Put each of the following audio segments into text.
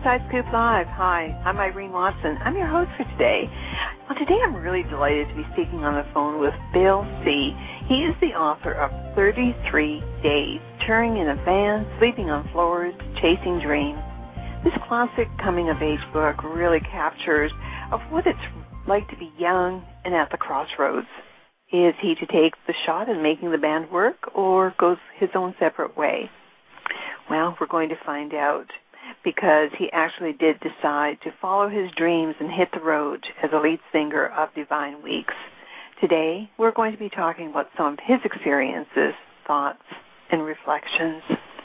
Inside Scoop Live. Hi, I'm Irene Watson. I'm your host for today. Well, today I'm really delighted to be speaking on the phone with Bill C. He is the author of 33 Days, Touring in a Van, Sleeping on Floors, Chasing Dreams. This classic coming-of-age book really captures of what it's like to be young and at the crossroads. Is he to take the shot in making the band work, or goes his own separate way? Well, we're going to find out, because he actually did decide to follow his dreams and hit the road as a lead singer of Divine Weeks. Today, we're going to be talking about some of his experiences, thoughts, and reflections.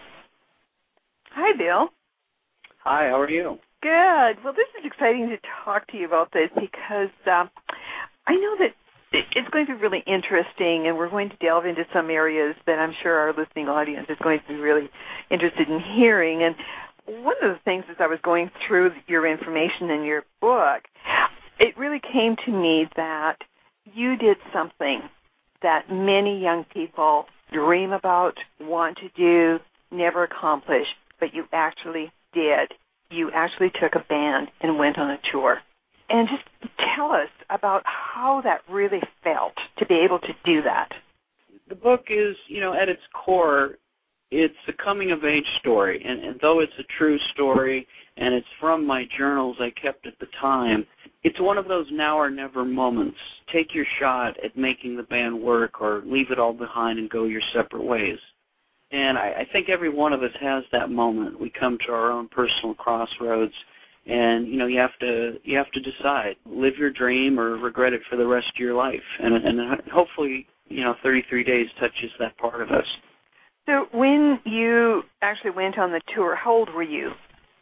Hi, Bill. Hi, how are you? Good. Well, this is exciting to talk to you about this because I know that it's going to be really interesting, and we're going to delve into some areas that I'm sure our listening audience is going to be really interested in hearing. And one of the things as I was going through your information in your book, it really came to me that you did something that many young people dream about, want to do, never accomplish, but you actually did. You actually took a band and went on a tour. And just tell us about how that really felt to be able to do that. The book is, at its core, it's a coming-of-age story. And though it's a true story and it's from my journals I kept at the time, it's one of those now or never moments. Take your shot at making the band work or leave it all behind and go your separate ways. And I think every one of us has that moment. We come to our own personal crossroads, and you have to decide: live your dream or regret it for the rest of your life. And hopefully, 33 Days touches that part of us. So when you actually went on the tour, how old were you?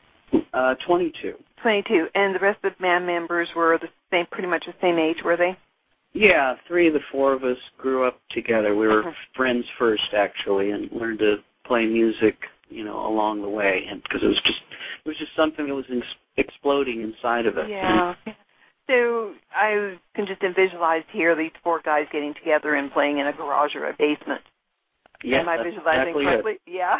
22. 22, and the rest of the band members were the same, pretty much the same age, were they? Yeah, 3 of the 4 of us grew up together. We were friends first, actually, and learned to play music, along the way, and because it was just something that was exploding inside of us. Yeah. So I can just visualize here these 4 guys getting together and playing in a garage or a basement. Yes, am I visualizing correctly? Yeah.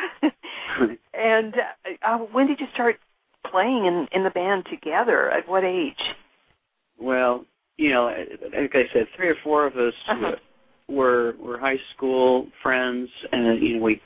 And when did you start playing in the band together? At what age? Well, like I said, 3 or 4 of us were high school friends, and we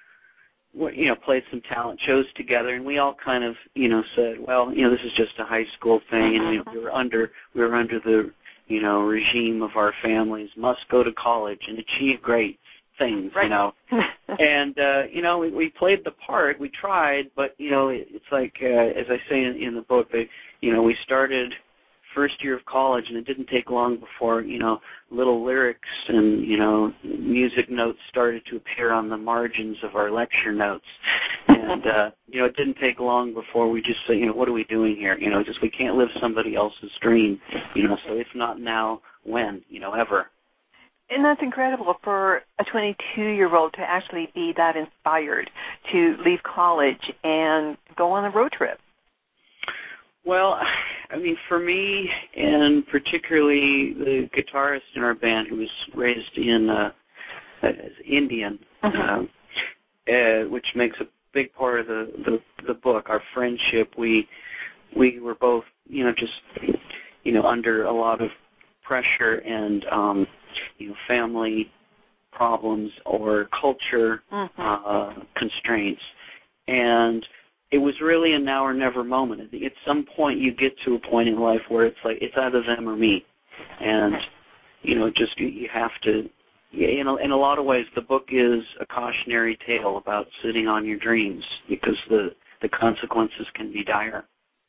played some talent shows together, and we all kind of said, well, this is just a high school thing, and we were under the regime of our families, must go to college and achieve great things, right. And we played the part, we tried, but it's like as I say in the book, we started first year of college, and it didn't take long before little lyrics and music notes started to appear on the margins of our lecture notes, and it didn't take long before we just said, what are we doing here? We can't live somebody else's dream, so if not now, when, ever. And that's incredible for a 22-year-old to actually be that inspired to leave college and go on a road trip. Well, for me, and particularly the guitarist in our band who was raised in as Indian, which makes a big part of the book, our friendship, we were both, under a lot of pressure and, family problems or culture constraints. And it was really a now or never moment. At some point, you get to a point in life where it's like, it's either them or me. And, you have to, in a lot of ways, the book is a cautionary tale about sitting on your dreams because the consequences can be dire.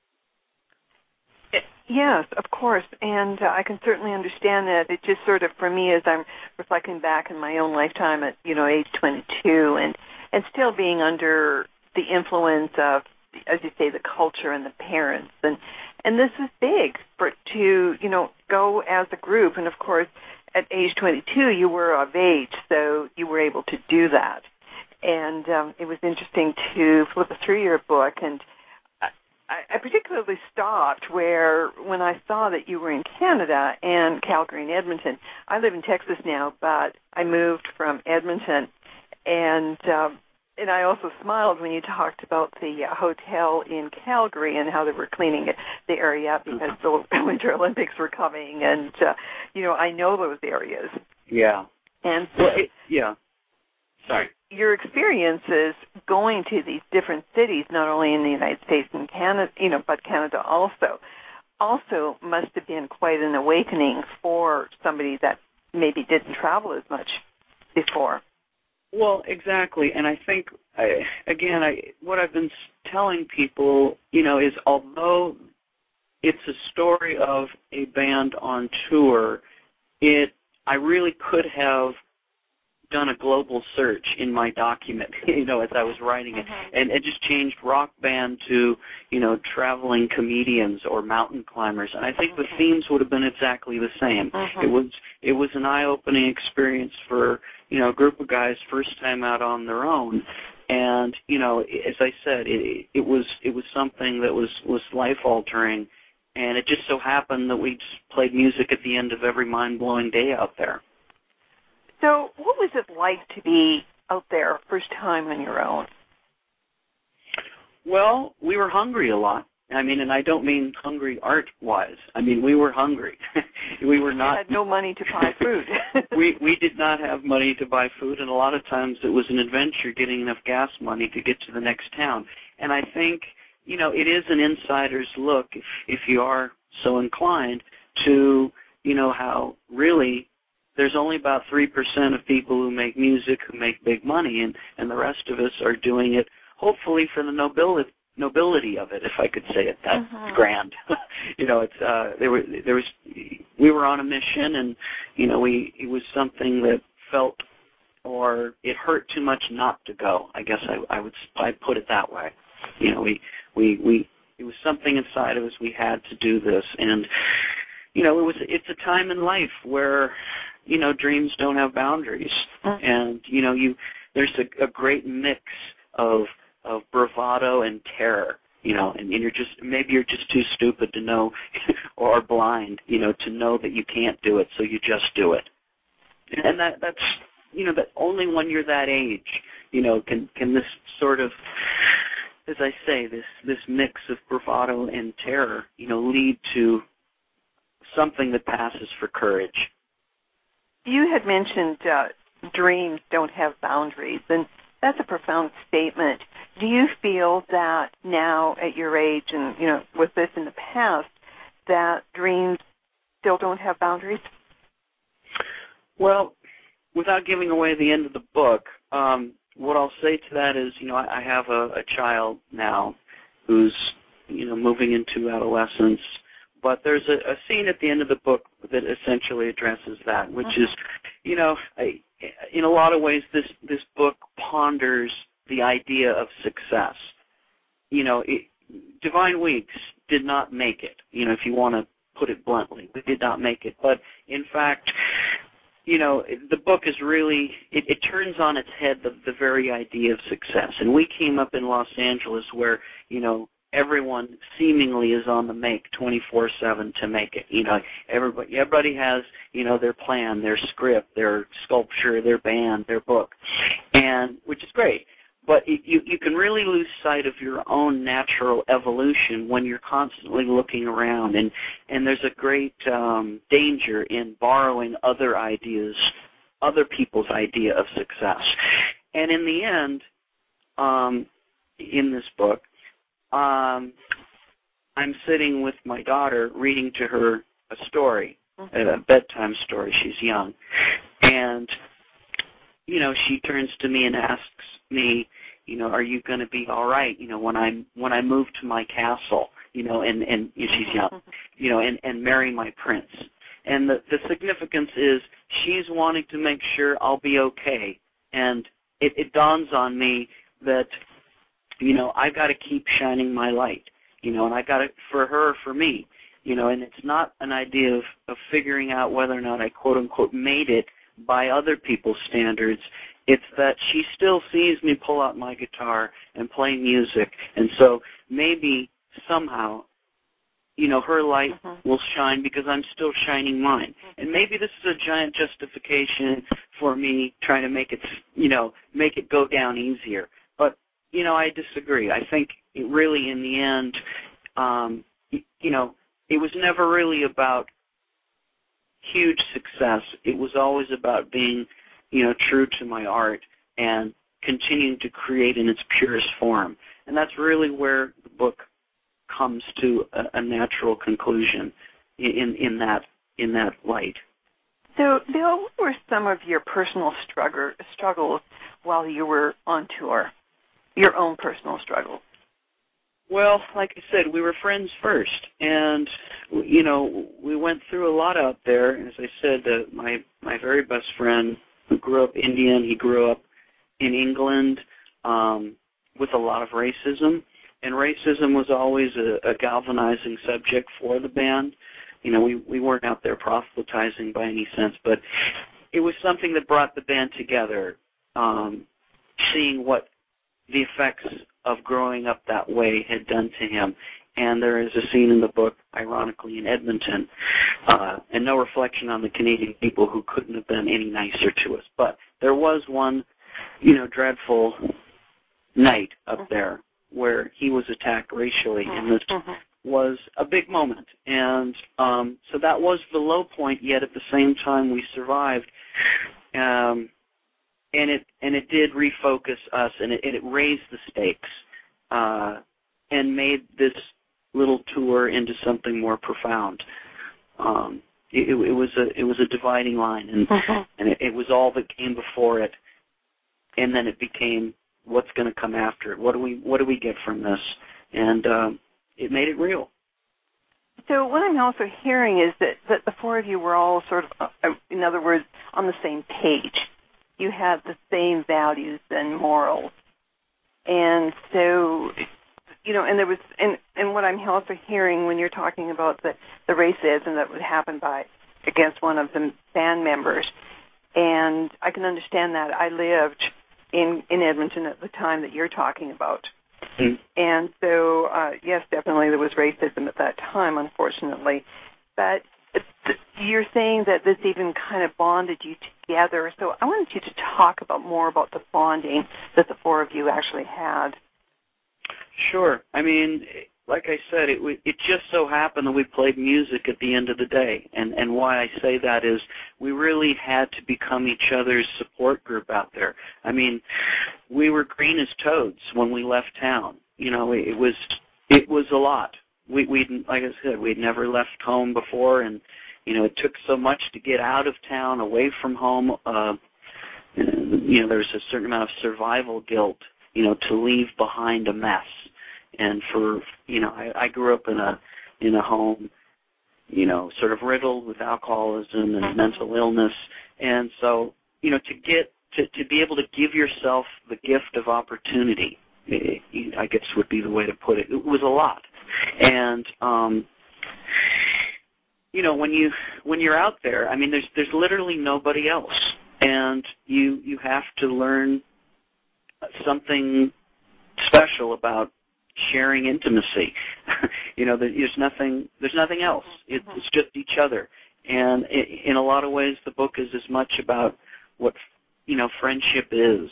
Yes, of course, and I can certainly understand that. It just sort of, for me, as I'm reflecting back in my own lifetime at, age 22, and still being under the influence of, as you say, the culture and the parents, and this is big to go as a group, and of course, at age 22, you were of age, so you were able to do that, and it was interesting to flip through your book, and I particularly stopped when I saw that you were in Canada and Calgary and Edmonton. I live in Texas now, but I moved from Edmonton, and And I also smiled when you talked about the hotel in Calgary and how they were cleaning the area up because the Winter Olympics were coming. And, I know those areas. Yeah. And Sorry. Your experiences going to these different cities, not only in the United States and Canada, but Canada also must have been quite an awakening for somebody that maybe didn't travel as much before. Well, exactly, and I think, what I've been telling people, is although it's a story of a band on tour, I really could have done a global search in my document, as I was writing it, and just changed rock band to, traveling comedians or mountain climbers, and I think the themes would have been exactly the same. It was an eye-opening experience for, a group of guys first time out on their own, and, as I said, it was something that was life-altering, and it just so happened that we just played music at the end of every mind-blowing day out there. So what was it like to be out there first time on your own? Well, we were hungry a lot. And I don't mean hungry art-wise. We were hungry. We were not. You had no money to buy food. we did not have money to buy food, and a lot of times it was an adventure getting enough gas money to get to the next town. And I think, it is an insider's look, if you are so inclined, to, how really there's only about 3% of people who make music who make big money, and the rest of us are doing it hopefully for the nobility of it, if I could say it that grand. We were on a mission, and it was something that felt, or it hurt too much not to go. I guess I'd put it that way. It was something inside of us. We had to do this, and it's a time in life where dreams don't have boundaries, and there's a great mix of bravado and terror, and you're just too stupid to know, or blind, to know that you can't do it, so you just do it. And that's that only when you're that age, can this sort of, as I say, this mix of bravado and terror, lead to something that passes for courage. You had mentioned dreams don't have boundaries, and that's a profound statement. Do you feel that now at your age and, with this in the past, that dreams still don't have boundaries? Well, without giving away the end of the book, what I'll say to that is, I have a child now who's, moving into adolescence, but there's a scene at the end of the book that essentially addresses that, which is, in a lot of ways, this book ponders the idea of success. Divine Weeks did not make it, if you want to put it bluntly. We did not make it. But, in fact, the book is really, it turns on its head the very idea of success. And we came up in Los Angeles where, everyone seemingly is on the make 24/7 to make it. Everybody has, their plan, their script, their sculpture, their band, their book, and which is great. But you can really lose sight of your own natural evolution when you're constantly looking around, and there's a great danger in borrowing other ideas, other people's idea of success. And in the end, in this book, I'm sitting with my daughter reading to her a story, a bedtime story. She's young. And, she turns to me and asks me, are you going to be all right, when I move to my castle, and she's young, and marry my prince. And the significance is she's wanting to make sure I'll be okay. And it dawns on me that, I got to keep shining my light, and I got it for her, for me, and it's not an idea of figuring out whether or not I quote unquote made it by other people's standards. It's that she still sees me pull out my guitar and play music, and so maybe somehow, her light will shine because I'm still shining mine. And maybe this is a giant justification for me trying to make it go down easier. I disagree. I think it really, in the end, it was never really about huge success. It was always about being, true to my art and continuing to create in its purest form. And that's really where the book comes to a natural conclusion in that light. So, Bill, what were some of your personal struggles while you were on tour? Your own personal struggles? Well, like I said, we were friends first, and we went through a lot out there. As I said, my very best friend, who grew up Indian, he grew up in England with a lot of racism, and racism was always a galvanizing subject for the band. We weren't out there proselytizing by any sense, but it was something that brought the band together, seeing what the effects of growing up that way had done to him. And there is a scene in the book, ironically, in Edmonton, and no reflection on the Canadian people who couldn't have been any nicer to us. But there was one, dreadful night up there where he was attacked racially, and this was a big moment. And so that was the low point, yet at the same time we survived. And it did refocus us, and it raised the stakes, and made this little tour into something more profound. It was a dividing line, and it was all that came before it, and then it became what's going to come after it. What do we get from this? And it made it real. So what I'm also hearing is that the four of you were all sort of, in other words, on the same page. You had the same values and morals. And so, and there was, and what I'm also hearing when you're talking about the racism that would happen against one of the band members, and I can understand that. I lived in Edmonton at the time that you're talking about. Mm-hmm. And so, yes, definitely there was racism at that time, unfortunately. But you're saying that this even kind of bonded you together. So I wanted you to talk more about the bonding that the four of you actually had. Sure. I mean, like I said, it just so happened that we played music at the end of the day. And why I say that is we really had to become each other's support group out there. I mean, we were green as toads when we left town. It was a lot. We'd like I said, we'd never left home before, and it took so much to get out of town, away from home. There's a certain amount of survival guilt, to leave behind a mess. And I grew up in a home, sort of riddled with alcoholism and mental illness, and so to be able to give yourself the gift of opportunity, I guess would be the way to put it. It was a lot. And when you're out there, I mean, there's literally nobody else, and you have to learn something special about sharing intimacy. There's nothing else. It's just each other. And in a lot of ways, the book is as much about what friendship is,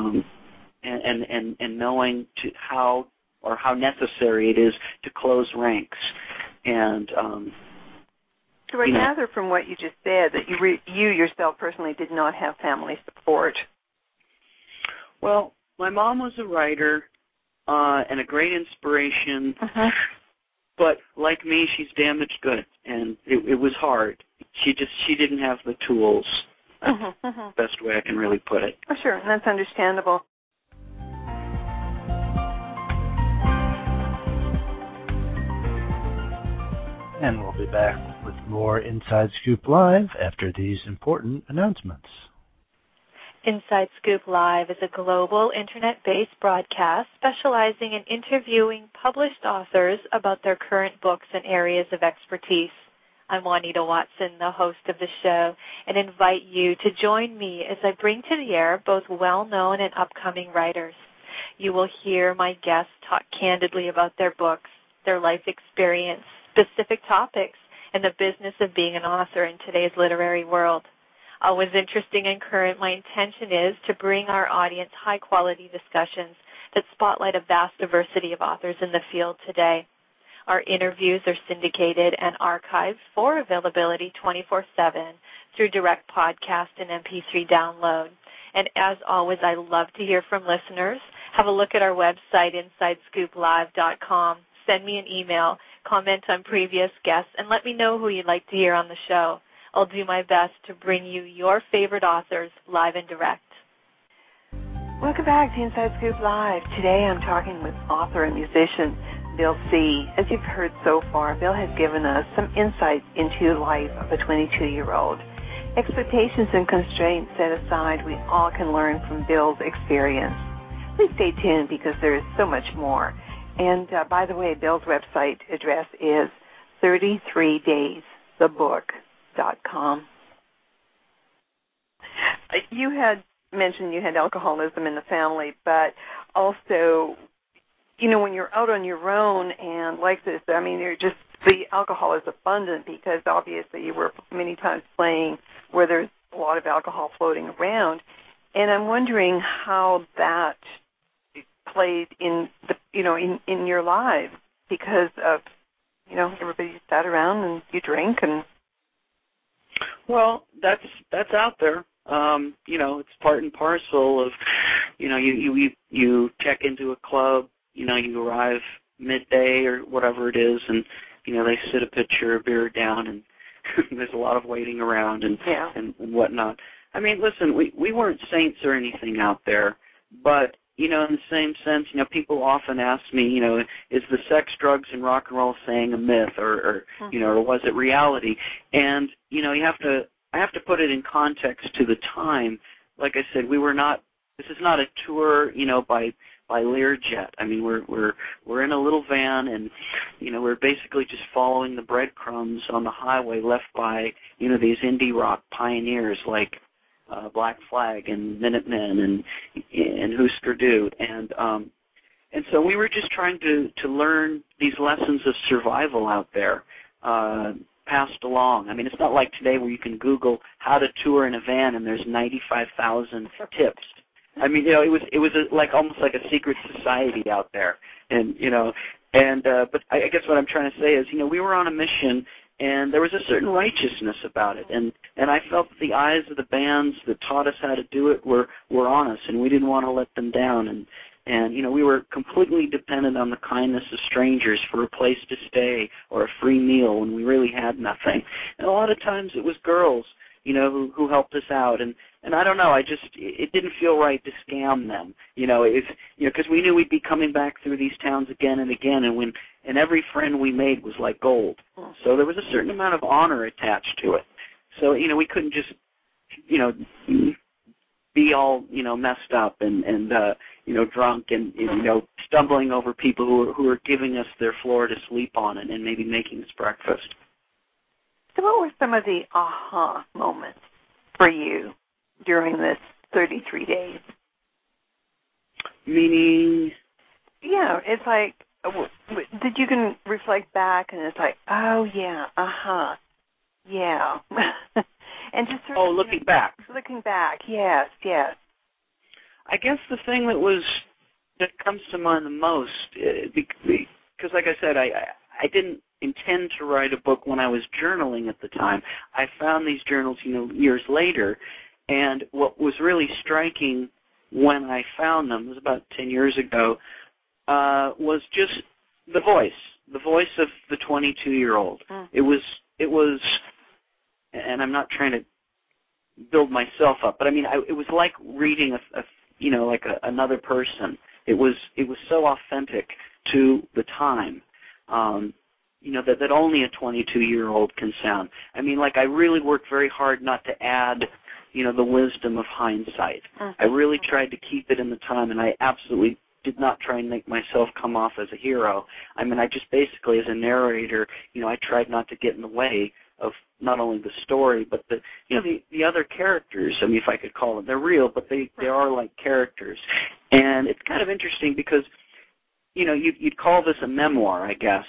and knowing how necessary it is to close ranks. And so I gather from what you just said that you yourself personally did not have family support. Well, my mom was a writer and a great inspiration, but like me, she's damaged goods, and it was hard. She didn't have the tools. That's the best way I can really put it. Oh, sure, and that's understandable. And we'll be back with more Inside Scoop Live after these important announcements. Inside Scoop Live is a global internet-based broadcast specializing in interviewing published authors about their current books and areas of expertise. I'm Juanita Watson, the host of the show, and invite you to join me as I bring to the air both well-known and upcoming writers. You will hear my guests talk candidly about their books, their life experience, specific topics, and the business of being an author in today's literary world. Always interesting and current, my intention is to bring our audience high-quality discussions that spotlight a vast diversity of authors in the field today. Our interviews are syndicated and archived for availability 24/7 through direct podcast and MP3 download. And as always, I love to hear from listeners. Have a look at our website, InsideScoopLive.com. Send me an email, comment on previous guests, and let me know who you'd like to hear on the show. I'll do my best to bring you your favorite authors live and direct. Welcome back to Inside Scoop Live. Today I'm talking with author and musician Bill C. As you've heard so far, Bill has given us some insights into the life of a 22-year-old. Expectations and constraints set aside, we all can learn from Bill's experience. Please stay tuned because there is so much more. And by the way, Bill's website address is 33daysthebook.com. You had mentioned you had alcoholism in the family, but also, you know, when you're out on your own and like this, I mean, the alcohol is abundant because obviously you were many times playing where there's a lot of alcohol floating around. And I'm wondering how that played in the, you know, in your lives because of, you know, everybody sat around and you drink and. Well, that's out there. You know, it's part and parcel of, you know, you check into a club, you know, you arrive midday or whatever it is, and you know they sit a pitcher of beer down, and there's a lot of waiting around and whatnot. I mean, listen, we weren't saints or anything out there, but you know, in the same sense, you know, people often ask me, you know, is the sex, drugs, and rock and roll saying a myth, or you know, or was it reality? And you know, I have to put it in context to the time. Like I said, this is not a tour, you know, by Learjet. I mean, we're in a little van, and you know, we're basically just following the breadcrumbs on the highway left by, you know, these indie rock pioneers like Black Flag and Minutemen and Husker Du, and so we were just trying to learn these lessons of survival out there. Passed along. I mean, it's not like today where you can Google how to tour in a van and there's 95,000 tips. I mean, you know, it was like almost like a secret society out there, and you know, and but I guess what I'm trying to say is, you know, we were on a mission, and there was a certain righteousness about it, and I felt that the eyes of the bands that taught us how to do it were on us, and we didn't want to let them down, and you know, we were completely dependent on the kindness of strangers for a place to stay or a free meal when we really had nothing. And a lot of times it was girls, you know, who helped us out, and I don't know, it didn't feel right to scam them, you know, because we knew we'd be coming back through these towns again and again, and every friend we made was like gold. So there was a certain amount of honor attached to it. So, you know, we couldn't just, you know, be all, you know, messed up and you know, drunk and, you know, stumbling over people who are giving us their floor to sleep on and maybe making us breakfast. So what were some of the aha moments for you during this 33 days? Meaning? Yeah, it's like, did you can reflect back and it's like, oh, yeah, yeah. And just sort of, looking back. Looking back, yes. I guess the thing that comes to mind the most, because like I said, I didn't intend to write a book when I was journaling at the time. I found these journals, you know, years later, and what was really striking when I found them, it was about 10 years ago, was just the voice of the 22-year-old. It was, and I'm not trying to build myself up, but I mean, it was like reading another person. It was so authentic to the time, you know, that only a 22-year-old can sound. I mean, like, I really worked very hard not to add, you know, the wisdom of hindsight. I really tried to keep it in the time, and I absolutely did not try and make myself come off as a hero. I mean, I just basically, as a narrator, you know, I tried not to get in the way of not only the story, but the other characters. I mean, if I could call them, they're real, but they are like characters. And it's kind of interesting because, you know, you'd call this a memoir, I guess,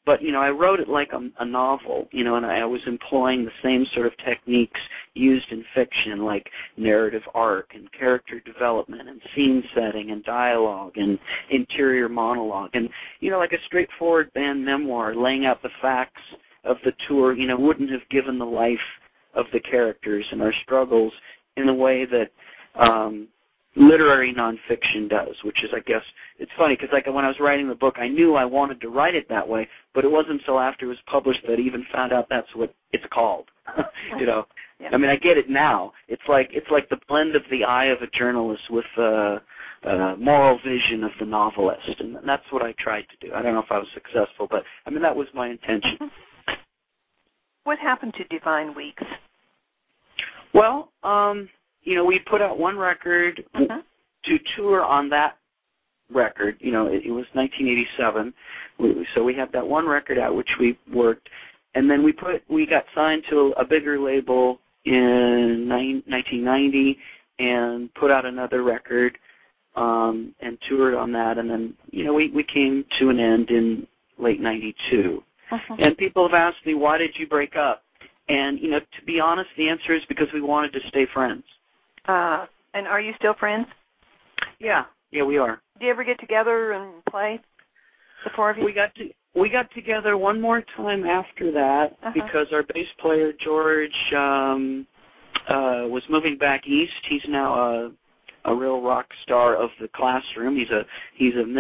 But, I wrote it like a novel, and I was employing the same sort of techniques used in fiction, like narrative arc and character development and scene setting and dialogue and interior monologue. And, like a straightforward band memoir, laying out the facts of the tour, wouldn't have given the life of the characters and our struggles in a way that literary nonfiction does, which is, I guess, it's funny because like when I was writing the book, I knew I wanted to write it that way, but it wasn't until after it was published that I even found out that's what it's called. Yeah. I mean, I get it now. It's like the blend of the eye of a journalist with the moral vision of the novelist, and that's what I tried to do. I don't know if I was successful, but I mean that was my intention. What happened to Divine Weeks? Well, we put out one record to tour on that record. It was 1987, so we had that one record out which we worked, and then we got signed to a bigger label in 1990 and put out another record and toured on that, and then we came to an end in late 92. And people have asked me, why did you break up? And to be honest, the answer is because we wanted to stay friends. And are you still friends? Yeah, we are. Do you ever get together and play, the four of you? We got together one more time after that because our bass player George was moving back east. He's now a real rock star of the classroom. He's a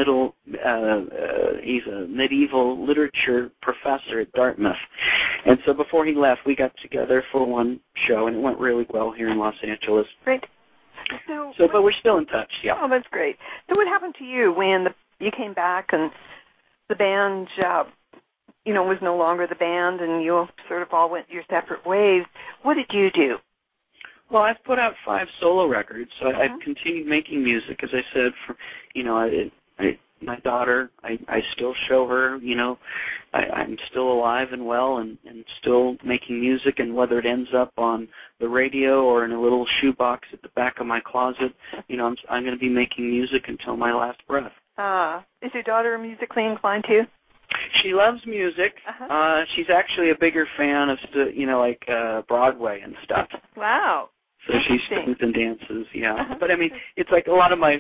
medieval literature professor at Dartmouth. And so before he left, we got together for one show, and it went really well here in Los Angeles. Great. But we're still in touch, yeah. Oh, that's great. So what happened to you when you came back and the band, was no longer the band and you sort of all went your separate ways? What did you do? Well, I've put out 5 solo records, so I've continued making music. As I said, my daughter, I still show her, I'm still alive and well and still making music, and whether it ends up on the radio or in a little shoebox at the back of my closet, I'm going to be making music until my last breath. Is your daughter musically inclined too? She loves music. She's actually a bigger fan of, Broadway and stuff. Wow. So she sings and dances, yeah. But I mean, it's like a lot of my,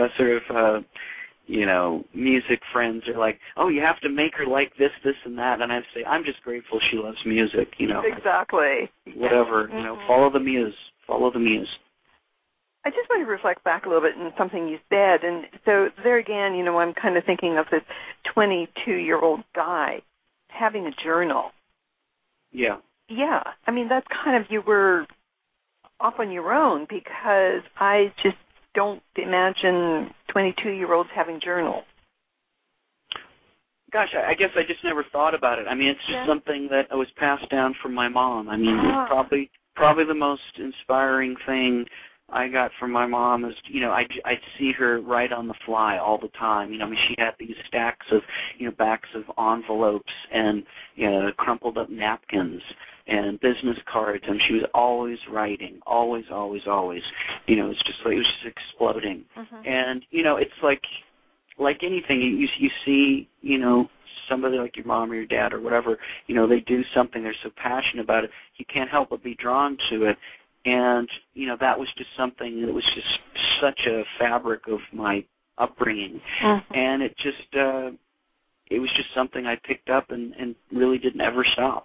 music friends are like, oh, you have to make her like this, and that. And I say, I'm just grateful she loves music, Exactly. Whatever, follow the muse. Follow the muse. I just want to reflect back a little bit on something you said. And so there again, I'm kind of thinking of this 22-year-old guy having a journal. Yeah. Yeah. I mean, that's kind of, you were off on your own, because I just don't imagine 22-year-olds having journals. Gosh, I guess I just never thought about it. I mean, it's just something that was passed down from my mom. I mean, probably the most inspiring thing I got from my mom is, I'd see her write on the fly all the time. I mean, she had these stacks of, backs of envelopes and, crumpled up napkins and business cards, and she was always writing, always. It was just exploding. And, it's like anything, you see, somebody like your mom or your dad or whatever, they do something, they're so passionate about it, you can't help but be drawn to it. And, that was just something that was just such a fabric of my upbringing. And it was just something I picked up and really didn't ever stop.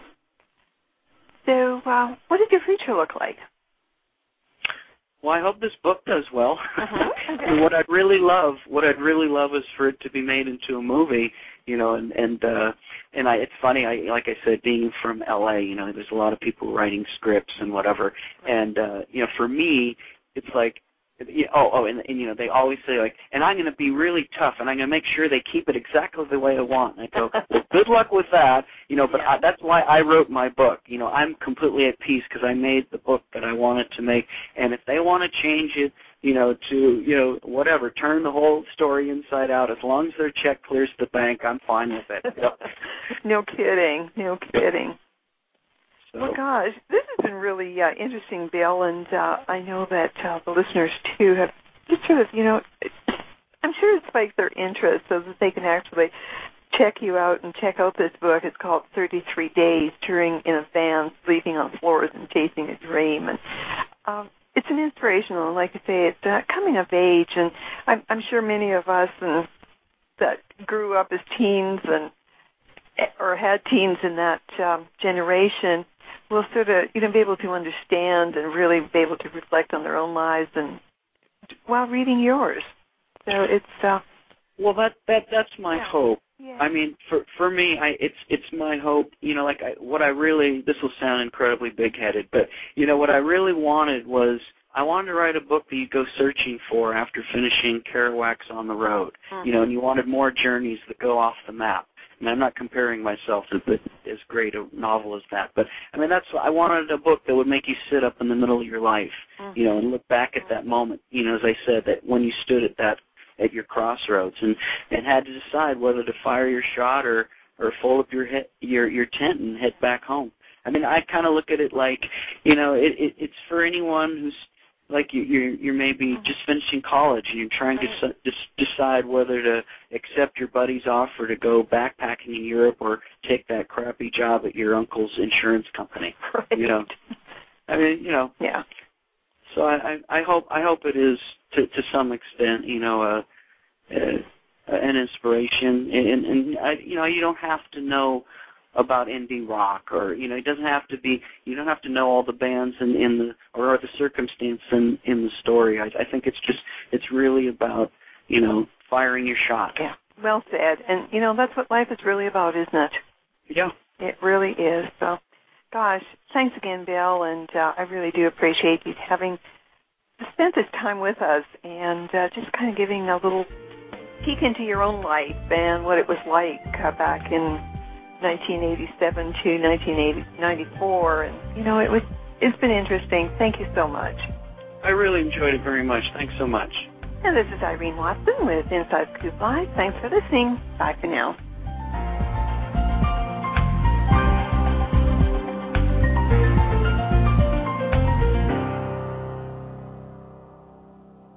So what does your future look like? Well, I hope this book does well. And what I'd really love is for it to be made into a movie, and it's funny, like I said, being from LA, there's a lot of people writing scripts and whatever, and for me, it's like, and they always say, like, and I'm going to be really tough, and I'm going to make sure they keep it exactly the way I want. And I go, well, good luck with that, but that's why I wrote my book. I'm completely at peace because I made the book that I wanted to make, and if they want to change it, to, whatever, turn the whole story inside out, as long as their check clears the bank, I'm fine with it. No kidding. So. Well, gosh, this has been really interesting, Bill, and I know that the listeners, too, have just sort of, I'm sure it spiked their interest so that they can actually check you out and check out this book. It's called 33 Days, Touring in a Van, Sleeping on Floors and Chasing a Dream. And it's an inspirational, and like I say, it's coming of age. And I'm sure many of us that grew up as teens or had teens in that generation will sort of be able to understand and really be able to reflect on their own lives and while reading yours. So it's well, that's my hope. Yeah. I mean, for me, it's my hope. This will sound incredibly big-headed, but what I really wanted was I wanted to write a book that you go searching for after finishing Kerouac's On the Road. Mm-hmm. And you wanted more journeys that go off the map. And I'm not comparing myself to as great a novel as that, but I mean I wanted a book that would make you sit up in the middle of your life, mm-hmm. And look back at that moment. As I said, that when you stood at your crossroads and had to decide whether to fire your shot or fold up your tent and head back home. I mean, I kind of look at it like, it's for anyone who's like you're maybe just finishing college and you're trying to decide whether to accept your buddy's offer to go backpacking in Europe or take that crappy job at your uncle's insurance company. Right. I mean, Yeah. So I hope it is to some extent, an inspiration, and you don't have to know about indie rock, or it doesn't have to be. You don't have to know all the bands or the circumstance in the story. I think it's really about firing your shot. Yeah, well said. And that's what life is really about, isn't it? Yeah, it really is. So, gosh, thanks again, Bill, and I really do appreciate you having spent this time with us and just kind of giving a little peek into your own life and what it was like back in 1987 to 1994, and it's been interesting. Thank you so much. I really enjoyed it very much. Thanks so much. And this is Irene Watson with Inside Scoop Live. Thanks for listening. Bye for now.